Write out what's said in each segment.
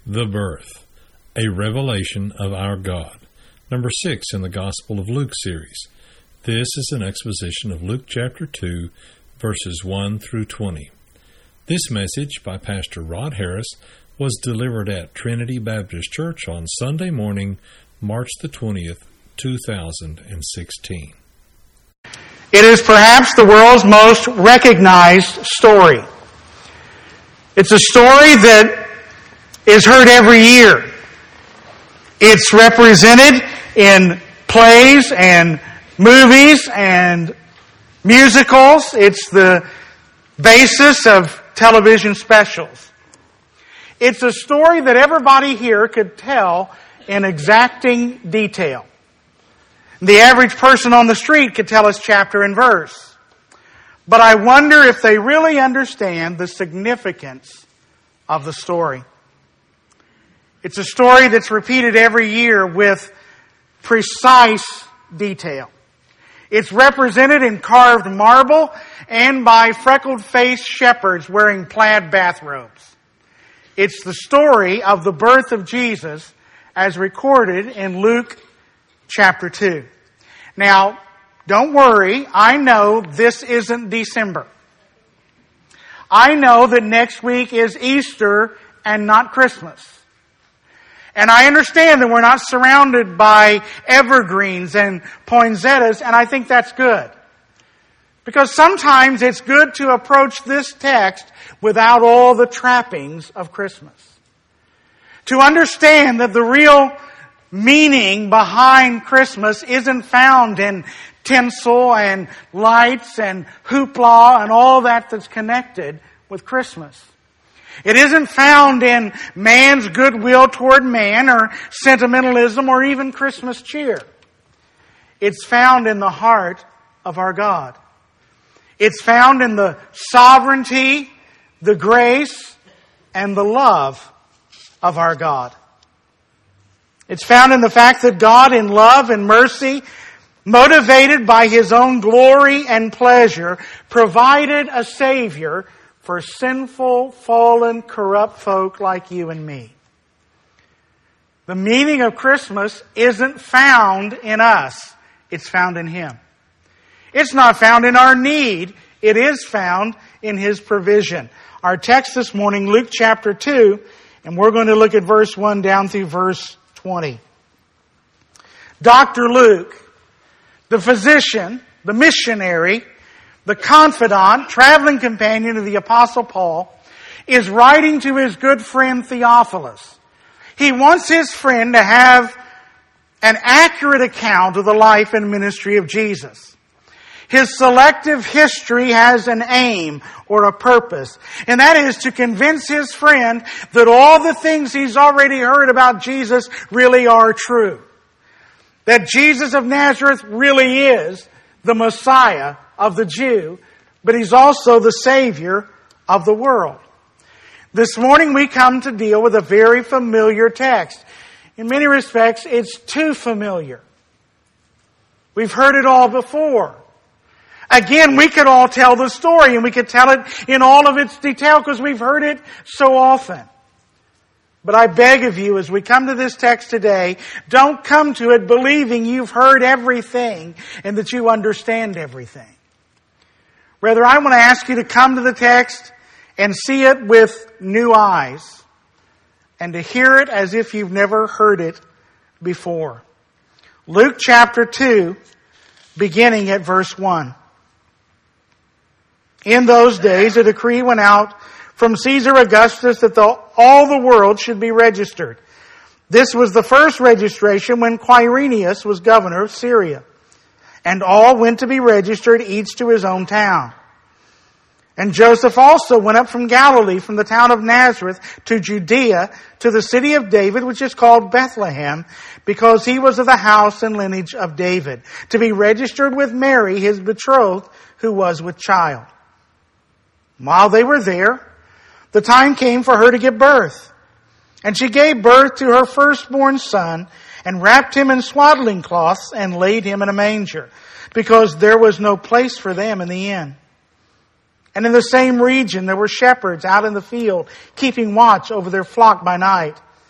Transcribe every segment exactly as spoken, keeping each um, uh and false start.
the birth, a revelation of our God. Number six in the Gospel of Luke series. This is an exposition of Luke chapter two, verses one through twenty. This message by Pastor Rod Harris was delivered at Trinity Baptist Church on Sunday morning, March the twentieth, two thousand sixteen. It is perhaps the world's most recognized story. It's a story that is heard every year. It's represented in plays and movies and musicals. It's the basis of television specials. It's a story that everybody here could tell in exacting detail. The average person on the street could tell us chapter and verse. But I wonder if they really understand the significance of the story. It's a story that's repeated every year with precise detail. It's represented in carved marble and by freckled-faced shepherds wearing plaid bathrobes. It's the story of the birth of Jesus as recorded in Luke chapter two. Now, don't worry, I know this isn't December. I know that next week is Easter and not Christmas. And I understand that we're not surrounded by evergreens and poinsettias, and I think that's good. Because sometimes it's good to approach this text without all the trappings of Christmas. To understand that the real meaning behind Christmas isn't found in tinsel and lights and hoopla and all that that's connected with Christmas. It isn't found in man's goodwill toward man or sentimentalism or even Christmas cheer. It's found in the heart of our God. It's found in the sovereignty, the grace, and the love of our God. It's found in the fact that God, in love and mercy, motivated by His own glory and pleasure, provided a Savior for sinful, fallen, corrupt folk like you and me. The meaning of Christmas isn't found in us. It's found in Him. It's not found in our need. It is found in His provision. Our text this morning, Luke chapter two, and we're going to look at verse one down through verse twenty. Doctor Luke, the physician, the missionary, the confidant, traveling companion of the Apostle Paul, is writing to his good friend Theophilus. He wants his friend to have an accurate account of the life and ministry of Jesus. His selective history has an aim or a purpose, and that is to convince his friend that all the things he's already heard about Jesus really are true. That Jesus of Nazareth really is the Messiah of the Jew, but He's also the Savior of the world. This morning we come to deal with a very familiar text. In many respects, it's too familiar. We've heard it all before. Again, we could all tell the story, and we could tell it in all of its detail because we've heard it so often. But I beg of you, as we come to this text today, don't come to it believing you've heard everything and that you understand everything. Rather, I want to ask you to come to the text and see it with new eyes and to hear it as if you've never heard it before. Luke chapter two, beginning at verse one. In those days, a decree went out from Caesar Augustus that the, all the world should be registered. This was the first registration when Quirinius was governor of Syria. And all went to be registered, each to his own town. And Joseph also went up from Galilee, from the town of Nazareth, to Judea, to the city of David, which is called Bethlehem, because he was of the house and lineage of David, to be registered with Mary, his betrothed, who was with child. While they were there, the time came for her to give birth. And she gave birth to her firstborn son, and wrapped him in swaddling cloths, and laid him in a manger, because there was no place for them in the inn. And in the same region there were shepherds out in the field, keeping watch over their flock by night.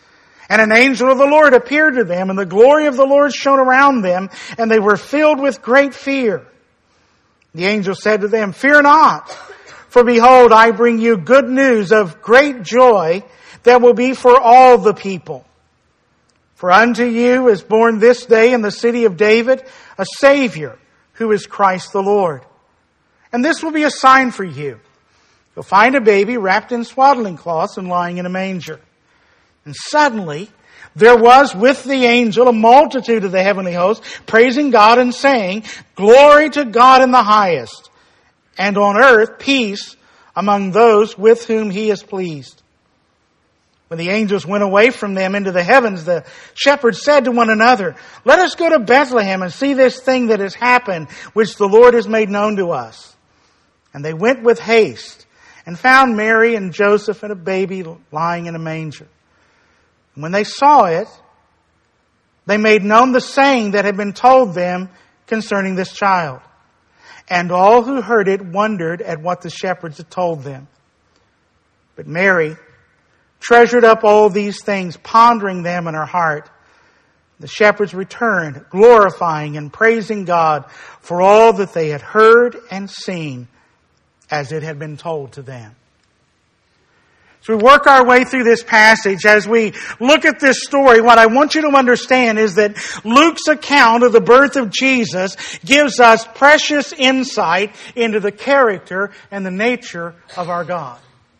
And an angel of the Lord appeared to them, and the glory of the Lord shone around them, and they were filled with great fear. The angel said to them, "Fear not, for behold, I bring you good news of great joy that will be for all the people. For unto you is born this day in the city of David a Savior, who is Christ the Lord. And this will be a sign for you. You'll find a baby wrapped in swaddling cloths and lying in a manger." And suddenly there was with the angel a multitude of the heavenly host, praising God and saying, "Glory to God in the highest, and on earth peace among those with whom He is pleased." When the angels went away from them into the heavens, the shepherds said to one another, "Let us go to Bethlehem and see this thing that has happened, which the Lord has made known to us." And they went with haste and found Mary and Joseph and a baby lying in a manger. When they saw it, they made known the saying that had been told them concerning this child. And all who heard it wondered at what the shepherds had told them. But Mary treasured up all these things, pondering them in her heart. The shepherds returned, glorifying and praising God for all that they had heard and seen as it had been told to them. So we work our way through this passage. As we look at this story, what I want you to understand is that Luke's account of the birth of Jesus gives us precious insight into the character and the nature of our God.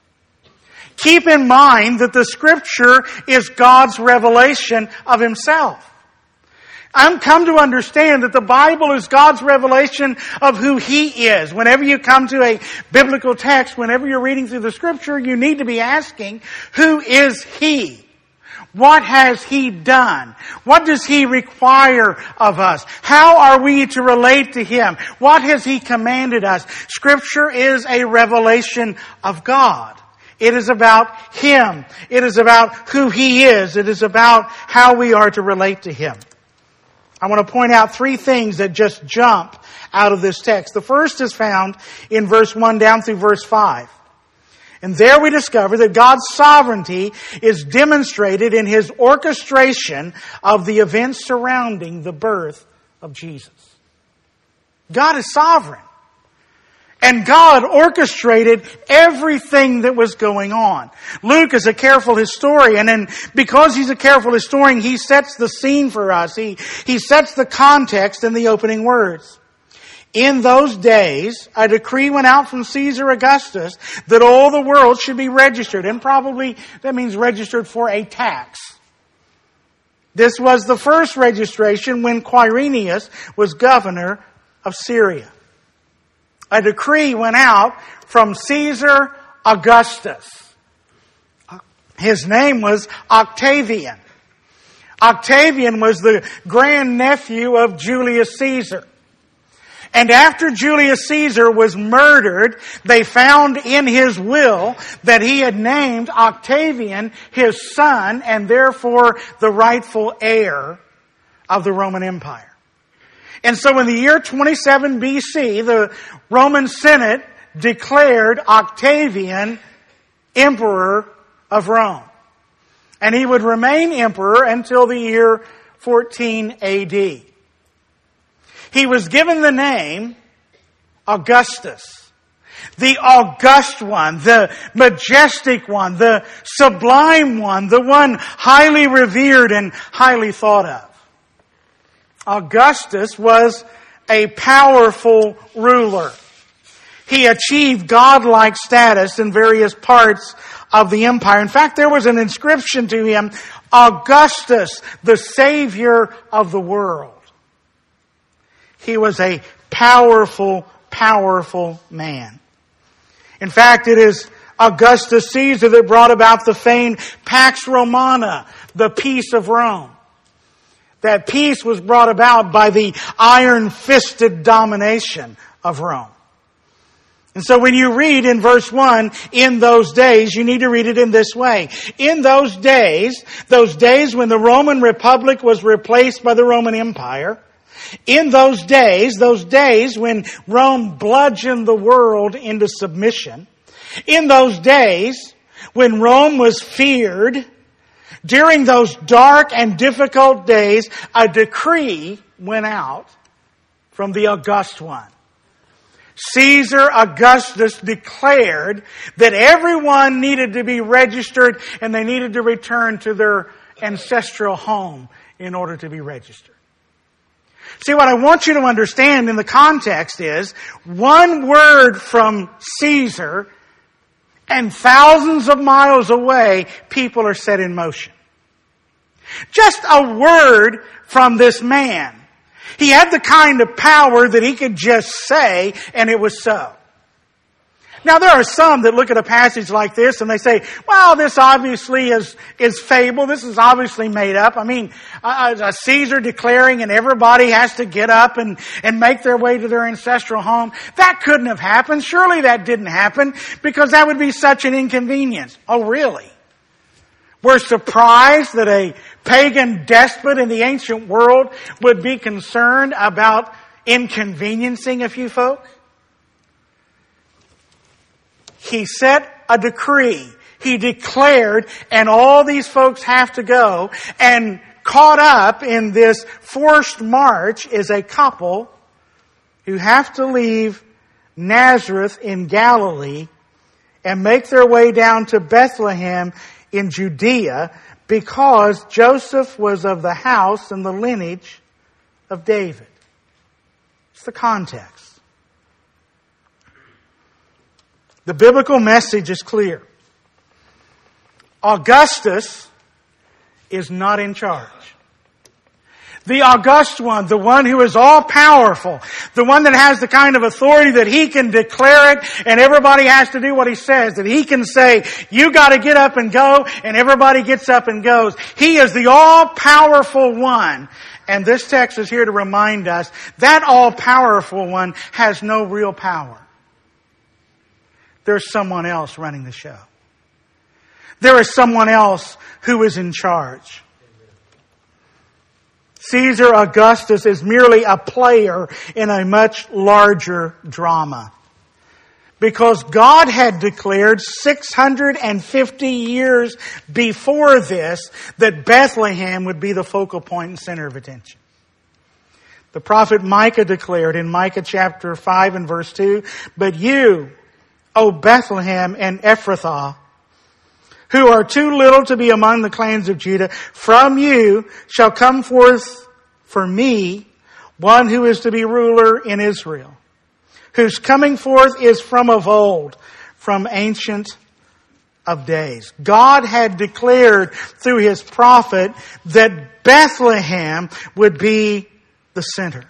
Keep in mind that the Scripture is God's revelation of Himself. I've come to understand that the Bible is God's revelation of who He is. Whenever you come to a biblical text, whenever you're reading through the Scripture, you need to be asking, who is He? What has He done? What does He require of us? How are we to relate to Him? What has He commanded us? Scripture is a revelation of God. It is about Him. It is about who He is. It is about how we are to relate to Him. I want to point out three things that just jump out of this text. The first is found in verse one down through verse five. And there we discover that God's sovereignty is demonstrated in His orchestration of the events surrounding the birth of Jesus. God is sovereign. And God orchestrated everything that was going on. Luke is a careful historian, and because he's a careful historian, he sets the scene for us. He, he sets the context in the opening words. In those days, a decree went out from Caesar Augustus that all the world should be registered. And probably that means registered for a tax. This was the first registration when Quirinius was governor of Syria. A decree went out from Caesar Augustus. His name was Octavian. Octavian was the grandnephew of Julius Caesar. And after Julius Caesar was murdered, they found in his will that he had named Octavian his son and therefore the rightful heir of the Roman Empire. And so in the year twenty-seven B C, the Roman Senate declared Octavian emperor of Rome. And he would remain emperor until the year fourteen A D. He was given the name Augustus. The august one, the majestic one, the sublime one, the one highly revered and highly thought of. Augustus was a powerful ruler. He achieved godlike status in various parts of the empire. In fact, there was an inscription to him, Augustus, the Savior of the world. He was a powerful, powerful man. In fact, it is Augustus Caesar that brought about the famed Pax Romana, the peace of Rome. That peace was brought about by the iron-fisted domination of Rome. And so when you read in verse one, in those days, you need to read it in this way. In those days, those days when the Roman Republic was replaced by the Roman Empire, in those days, those days when Rome bludgeoned the world into submission, in those days when Rome was feared, during those dark and difficult days, a decree went out from the August One. Caesar Augustus declared that everyone needed to be registered and they needed to return to their ancestral home in order to be registered. See, what I want you to understand in the context is one word from Caesar and thousands of miles away, people are set in motion. Just a word from this man. He had the kind of power that he could just say, and it was so. Now, there are some that look at a passage like this and they say, well, this obviously is, is fable. This is obviously made up. I mean, a, a Caesar declaring and everybody has to get up and, and make their way to their ancestral home. That couldn't have happened. Surely that didn't happen because that would be such an inconvenience. Oh, really? We're surprised that a pagan despot in the ancient world would be concerned about inconveniencing a few folk. He set a decree. He declared, and all these folks have to go. And caught up in this forced march is a couple who have to leave Nazareth in Galilee and make their way down to Bethlehem in Judea, because Joseph was of the house and the lineage of David. It's the context. The biblical message is clear. Augustus is not in charge. The August One, the one who is all-powerful, the one that has the kind of authority that he can declare it and everybody has to do what he says, that he can say, you got to get up and go, and everybody gets up and goes. He is the all-powerful one. And this text is here to remind us that all-powerful one has no real power. There's someone else running the show. There is someone else who is in charge. Caesar Augustus is merely a player in a much larger drama. Because God had declared six hundred fifty years before this that Bethlehem would be the focal point and center of attention. The prophet Micah declared in Micah chapter five and verse two, but you, O Bethlehem and Ephrathah, who are too little to be among the clans of Judah, from you shall come forth for me one who is to be ruler in Israel, whose coming forth is from of old, from ancient of days. God had declared through His prophet that Bethlehem would be the center.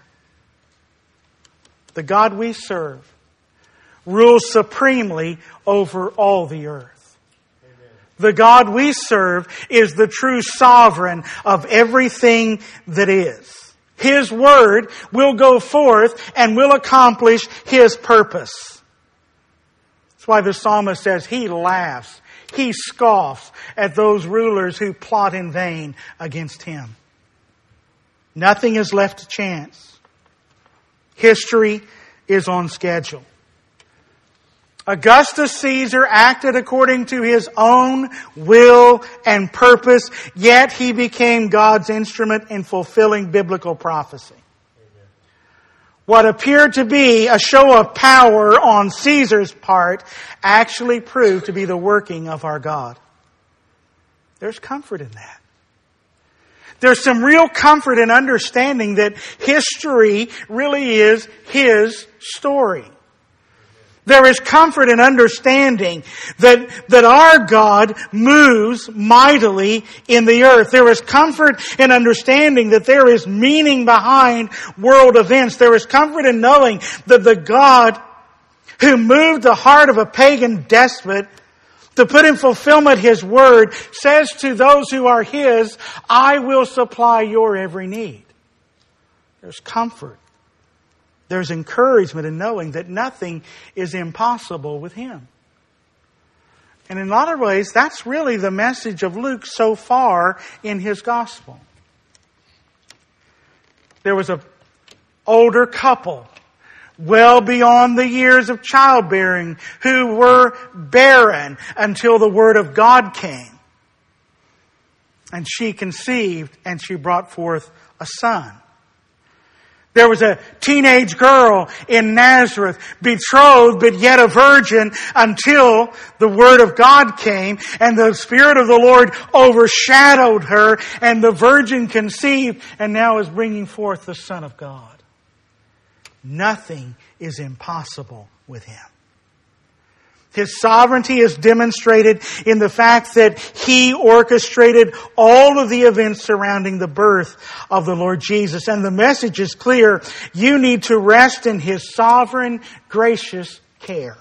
The God we serve rules supremely over all the earth. The God we serve is the true sovereign of everything that is. His word will go forth and will accomplish His purpose. That's why the psalmist says he laughs, he scoffs at those rulers who plot in vain against Him. Nothing is left to chance. History is on schedule. Augustus Caesar acted according to his own will and purpose, yet he became God's instrument in fulfilling biblical prophecy. Amen. What appeared to be a show of power on Caesar's part actually proved to be the working of our God. There's comfort in that. There's some real comfort in understanding that history really is His story. There is comfort in understanding that, that our God moves mightily in the earth. There is comfort in understanding that there is meaning behind world events. There is comfort in knowing that the God who moved the heart of a pagan despot to put in fulfillment His word says to those who are His, I will supply your every need. There's comfort. There's encouragement in knowing that nothing is impossible with Him. And in a lot of ways, that's really the message of Luke so far in his gospel. There was an older couple, well beyond the years of childbearing, who were barren until the Word of God came. And she conceived, and she brought forth a son. There was a teenage girl in Nazareth, betrothed but yet a virgin, until the Word of God came and the Spirit of the Lord overshadowed her, and the virgin conceived and now is bringing forth the Son of God. Nothing is impossible with Him. His sovereignty is demonstrated in the fact that He orchestrated all of the events surrounding the birth of the Lord Jesus. And the message is clear. You need to rest in His sovereign, gracious care.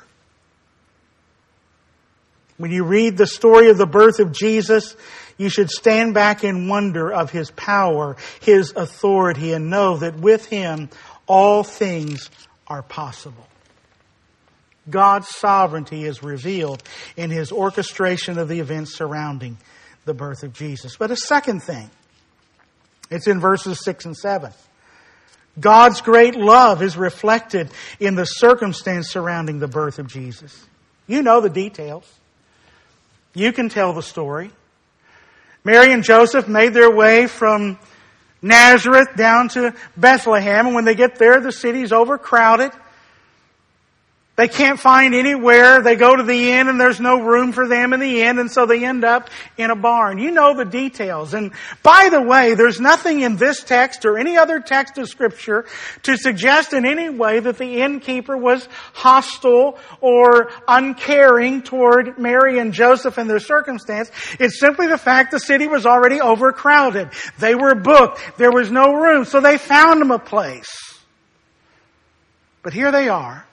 When you read the story of the birth of Jesus, you should stand back in wonder of His power, His authority, and know that with Him all things are possible. God's sovereignty is revealed in His orchestration of the events surrounding the birth of Jesus. But a second thing, it's in verses six and seven. God's great love is reflected in the circumstance surrounding the birth of Jesus. You know the details. You can tell the story. Mary and Joseph made their way from Nazareth down to Bethlehem, and when they get there, the city's overcrowded. They can't find anywhere. They go to the inn and there's no room for them in the inn, and so they end up in a barn. You know the details. And by the way, there's nothing in this text or any other text of Scripture to suggest in any way that the innkeeper was hostile or uncaring toward Mary and Joseph and their circumstance. It's simply the fact the city was already overcrowded. They were booked. There was no room. So they found them a place. But here they are.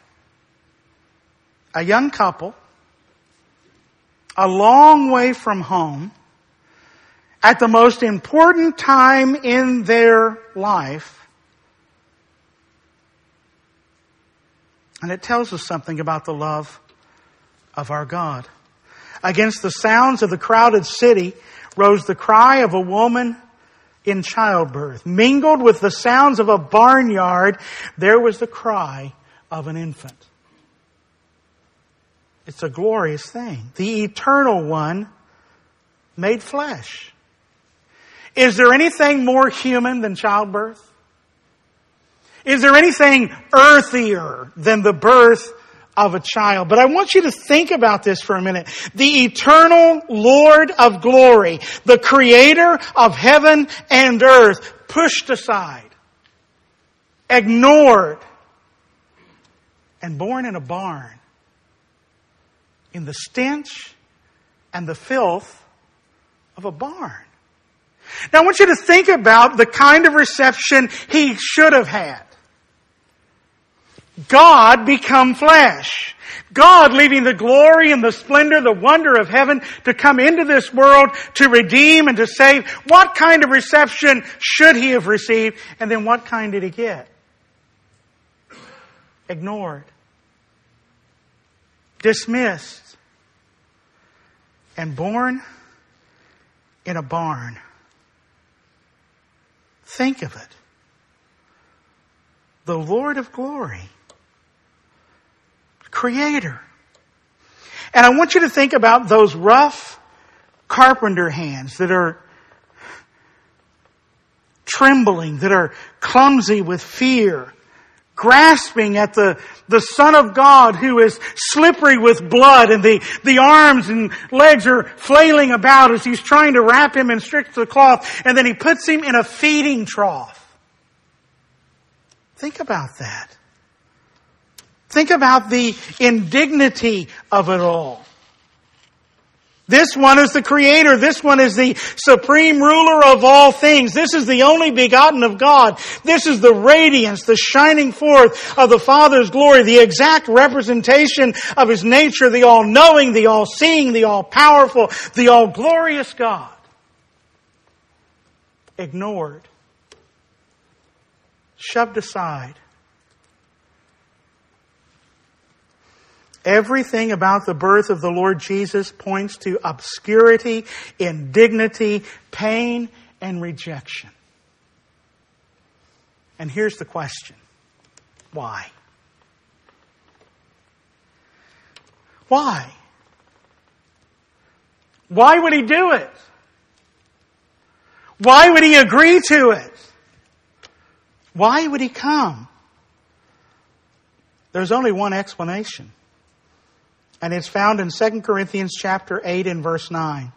A young couple, a long way from home, at the most important time in their life. And it tells us something about the love of our God. Against the sounds of the crowded city rose the cry of a woman in childbirth. Mingled with the sounds of a barnyard, there was the cry of an infant. It's a glorious thing. The Eternal One made flesh. Is there anything more human than childbirth? Is there anything earthier than the birth of a child? But I want you to think about this for a minute. The eternal Lord of glory, the Creator of heaven and earth, pushed aside, ignored, and born in a barn, in the stench and the filth of a barn. Now I want you to think about the kind of reception He should have had. God become flesh. God leaving the glory and the splendor, the wonder of heaven to come into this world to redeem and to save. What kind of reception should He have received? And then what kind did He get? Ignored. Dismissed. And born in a barn. Think of it. The Lord of glory. Creator. And I want you to think about those rough carpenter hands that are trembling, that are clumsy with fear, grasping at the, the Son of God who is slippery with blood, and the, the arms and legs are flailing about as He's trying to wrap Him in strips of cloth, and then He puts Him in a feeding trough. Think about that. Think about the indignity of it all. This one is the Creator. This one is the supreme ruler of all things. This is the only begotten of God. This is the radiance, the shining forth of the Father's glory, the exact representation of His nature, the all-knowing, the all-seeing, the all-powerful, the all-glorious God. Ignored. Shoved aside. Everything about the birth of the Lord Jesus points to obscurity, indignity, pain, and rejection. And here's the question. Why? Why? Why would He do it? Why would He agree to it? Why would He come? There's only one explanation. And it's found in Second Corinthians chapter eight and verse nine.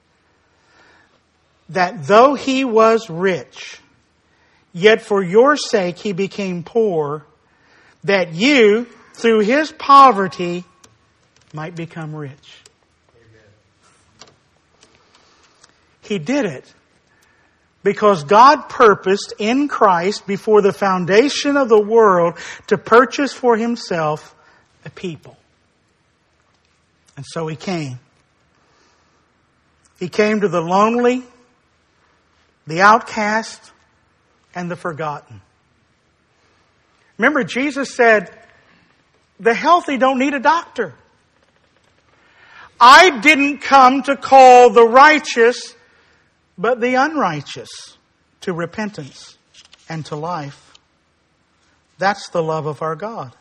That though He was rich, yet for your sake He became poor, that you, through His poverty, might become rich. Amen. He did it because God purposed in Christ before the foundation of the world to purchase for Himself a people. And so He came. He came to the lonely, the outcast, and the forgotten. Remember, Jesus said, the healthy don't need a doctor. I didn't come to call the righteous, but the unrighteous to repentance and to life. That's the love of our God.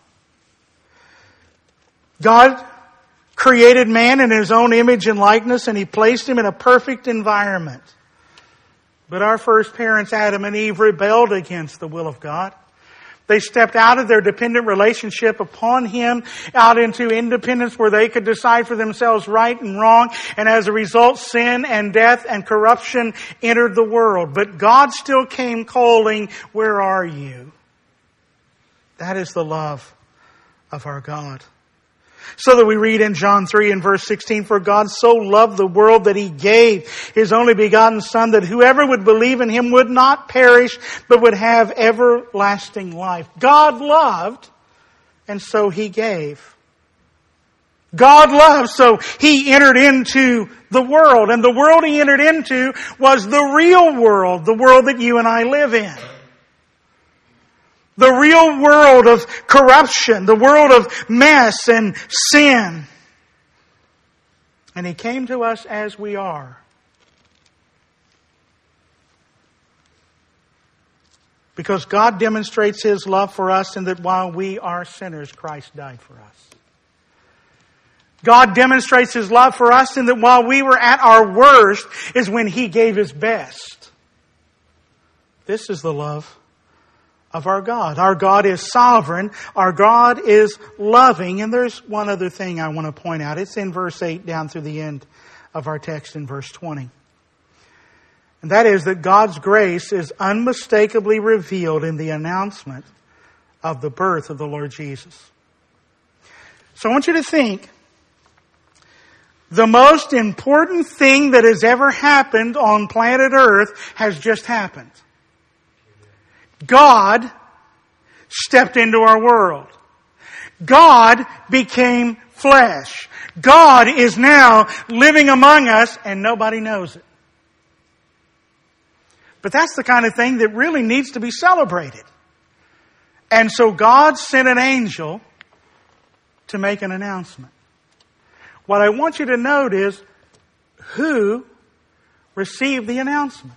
God created man in His own image and likeness, and He placed him in a perfect environment. But our first parents, Adam and Eve, rebelled against the will of God. They stepped out of their dependent relationship upon Him, out into independence where they could decide for themselves right and wrong. And as a result, sin and death and corruption entered the world. But God still came calling, where are you? That is the love of our God. So that we read in John three and verse sixteen, for God so loved the world that He gave His only begotten Son, that whoever would believe in Him would not perish, but would have everlasting life. God loved, and so He gave. God loved, so He entered into the world. And the world He entered into was the real world, the world that you and I live in. The real world of corruption, the world of mess and sin. And He came to us as we are. Because God demonstrates His love for us in that while we are sinners, Christ died for us. God demonstrates His love for us in that while we were at our worst is when He gave His best. This is the love of our God. Our God is sovereign. Our God is loving. And there's one other thing I want to point out. It's in verse eight down through the end of our text in verse twenty. And that is that God's grace is unmistakably revealed in the announcement of the birth of the Lord Jesus. So I want you to think, the most important thing that has ever happened on planet Earth has just happened. God stepped into our world. God became flesh. God is now living among us and nobody knows it. But that's the kind of thing that really needs to be celebrated. And so God sent an angel to make an announcement. What I want you to note is who received the announcement.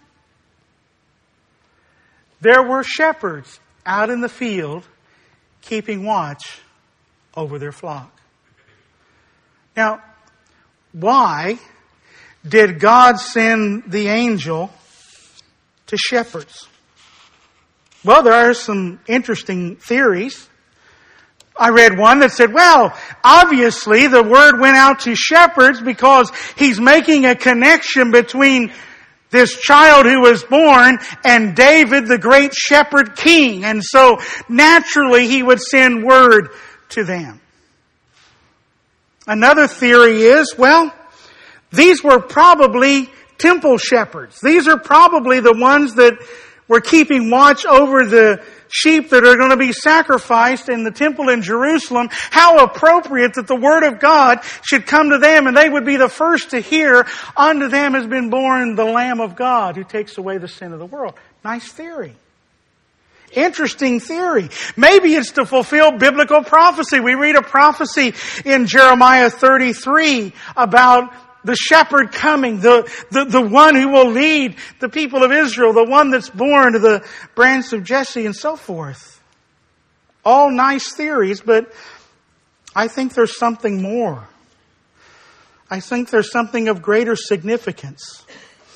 There were shepherds out in the field keeping watch over their flock. Now, why did God send the angel to shepherds? Well, there are some interesting theories. I read one that said, well, obviously the word went out to shepherds because He's making a connection between this child who was born and David, the great shepherd king. And so naturally He would send word to them. Another theory is, well, these were probably temple shepherds. These are probably the ones that were keeping watch over the sheep that are going to be sacrificed in the temple in Jerusalem. How appropriate that the Word of God should come to them and they would be the first to hear, unto them has been born the Lamb of God who takes away the sin of the world. Nice theory. Interesting theory. Maybe it's to fulfill biblical prophecy. We read a prophecy in Jeremiah thirty-three about the shepherd coming, the, the, the one who will lead the people of Israel, the one that's born to the branch of Jesse and so forth. All nice theories, but I think there's something more. I think there's something of greater significance.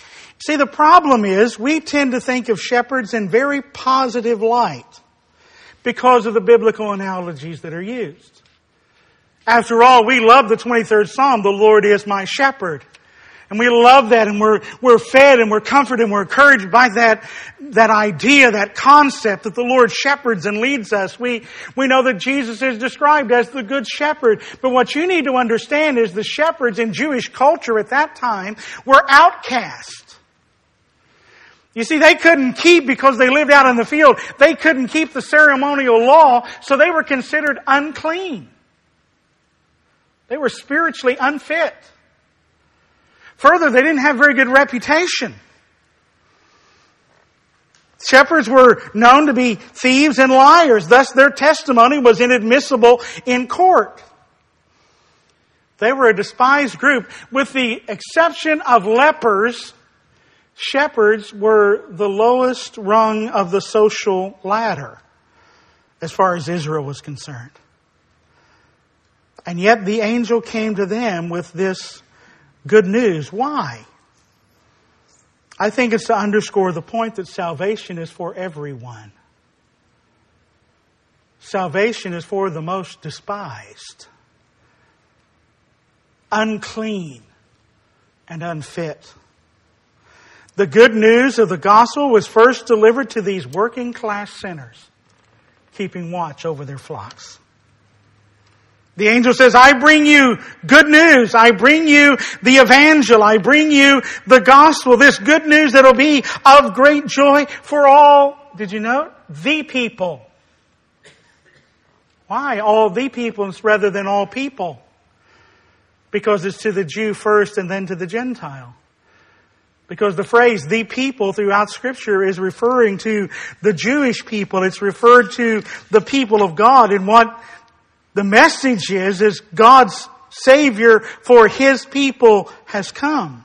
See, the problem is we tend to think of shepherds in very positive light because of the biblical analogies that are used. After all, we love the twenty-third Psalm, the Lord is my shepherd. And we love that, and we're, we're fed and we're comforted and we're encouraged by that, that idea, that concept that the Lord shepherds and leads us. We, we know that Jesus is described as the good shepherd. But what you need to understand is the shepherds in Jewish culture at that time were outcast. You see, they couldn't keep, because they lived out in the field, they couldn't keep the ceremonial law, so they were considered unclean. They were spiritually unfit. Further, they didn't have very good reputation. Shepherds were known to be thieves and liars. Thus, their testimony was inadmissible in court. They were a despised group. With the exception of lepers, shepherds were the lowest rung of the social ladder as far as Israel was concerned. And yet the angel came to them with this good news. Why? I think it's to underscore the point that salvation is for everyone. Salvation is for the most despised, unclean, and unfit. The good news of the gospel was first delivered to these working class sinners, keeping watch over their flocks. The angel says, I bring you good news. I bring you the evangel. I bring you the gospel. This good news that'll be of great joy for all, did you know? The people. Why all the people rather than all people? Because it's to the Jew first and then to the Gentile. Because the phrase, the people, throughout Scripture is referring to the Jewish people. It's referred to the people of God. And what the message is, is God's Savior for His people has come.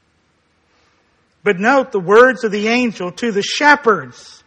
But note the words of the angel to the shepherds.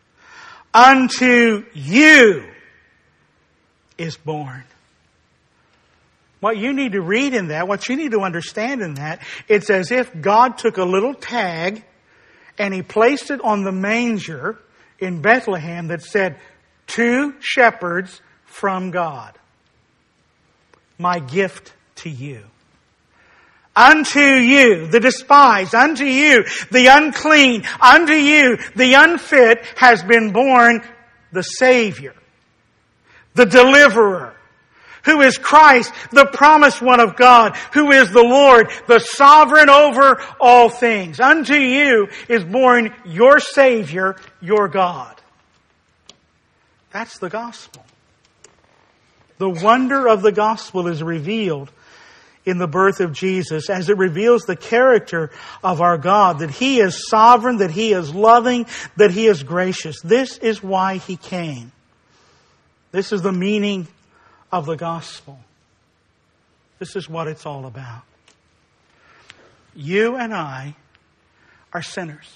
Unto you is born. What you need to read in that, what you need to understand in that, it's as if God took a little tag and He placed it on the manger in Bethlehem that said, to shepherds from God. My gift to you. Unto you, the despised, unto you, the unclean, unto you, the unfit, has been born the Savior, the Deliverer, who is Christ, the promised one of God, who is the Lord, the sovereign over all things. Unto you is born your Savior, your God. That's the gospel. The wonder of the gospel is revealed in the birth of Jesus as it reveals the character of our God, that He is sovereign, that He is loving, that He is gracious. This is why He came. This is the meaning of the gospel. This is what it's all about. You and I are sinners.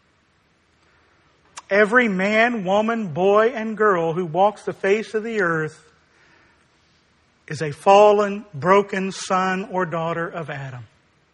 Every man, woman, boy, and girl who walks the face of the earth is a fallen, broken son or daughter of Adam.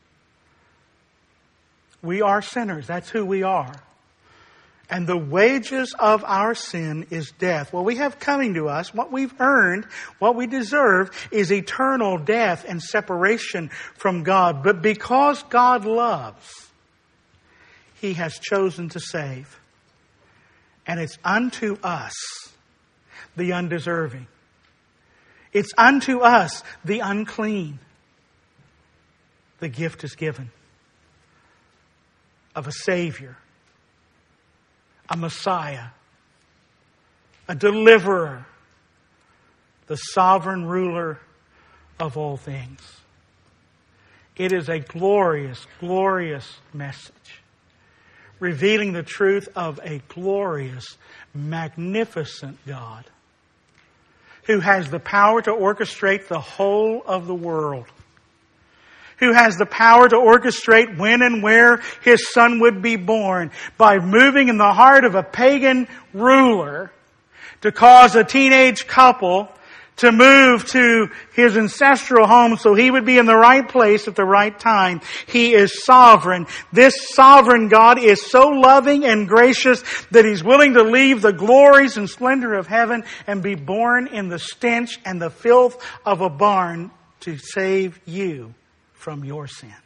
We are sinners. That's who we are. And the wages of our sin is death. What we have coming to us, what we've earned, what we deserve, is eternal death and separation from God. But because God loves, He has chosen to save. And it's unto us, the undeserving. It's unto us, the unclean. The gift is given of a Savior, a Messiah, a Deliverer, the sovereign ruler of all things. It is a glorious, glorious message, revealing the truth of a glorious, magnificent God who has the power to orchestrate the whole of the world, who has the power to orchestrate when and where His Son would be born by moving in the heart of a pagan ruler to cause a teenage couple to move to his ancestral home so he would be in the right place at the right time. He is sovereign. This sovereign God is so loving and gracious that he's willing to leave the glories and splendor of heaven and be born in the stench and the filth of a barn to save you from your sin. Amen.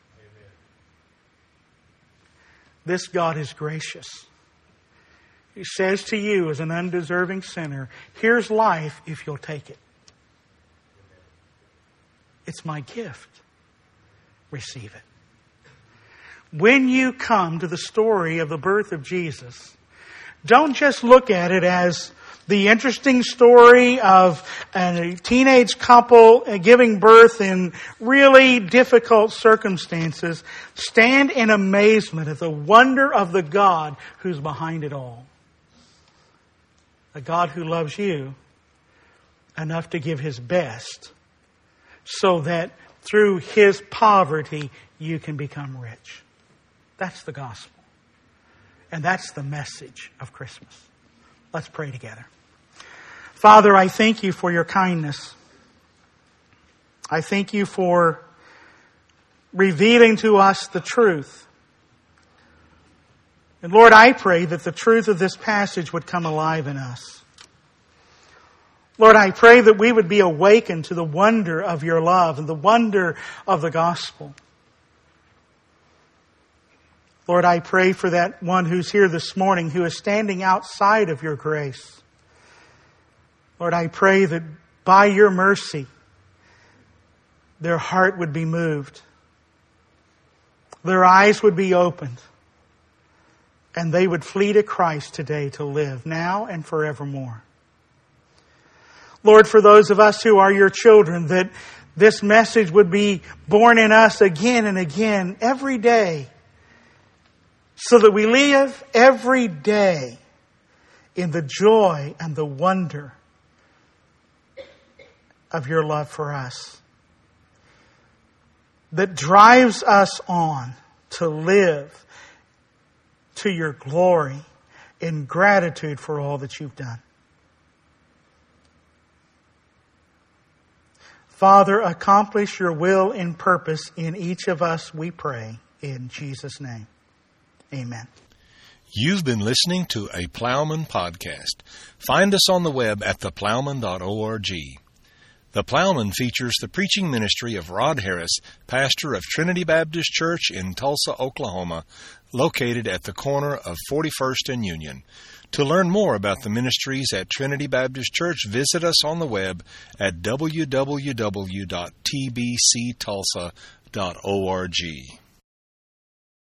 This God is gracious. He says to you as an undeserving sinner, here's life if you'll take it. It's my gift. Receive it. When you come to the story of the birth of Jesus, don't just look at it as the interesting story of a teenage couple giving birth in really difficult circumstances. Stand in amazement at the wonder of the God who's behind it all. A God who loves you enough to give His best so that through His poverty you can become rich. That's the gospel. And that's the message of Christmas. Let's pray together. Father, I thank you for your kindness. I thank you for revealing to us the truth. And Lord, I pray that the truth of this passage would come alive in us. Lord, I pray that we would be awakened to the wonder of your love and the wonder of the gospel. Lord, I pray for that one who's here this morning who is standing outside of your grace. Lord, I pray that by your mercy, their heart would be moved. Their eyes would be opened. And they would flee to Christ today to live now and forevermore. Lord, for those of us who are your children, that this message would be born in us again and again every day, so that we live every day in the joy and the wonder of your love for us, that drives us on to live to your glory in gratitude for all that you've done. Father, accomplish your will and purpose in each of us, we pray, in Jesus' name. Amen. You've been listening to a Plowman podcast. Find us on the web at the plowman dot org. The Plowman features the preaching ministry of Rod Harris, pastor of Trinity Baptist Church in Tulsa, Oklahoma, located at the corner of forty-first and Union. To learn more about the ministries at Trinity Baptist Church, visit us on the web at w w w dot t b c tulsa dot org.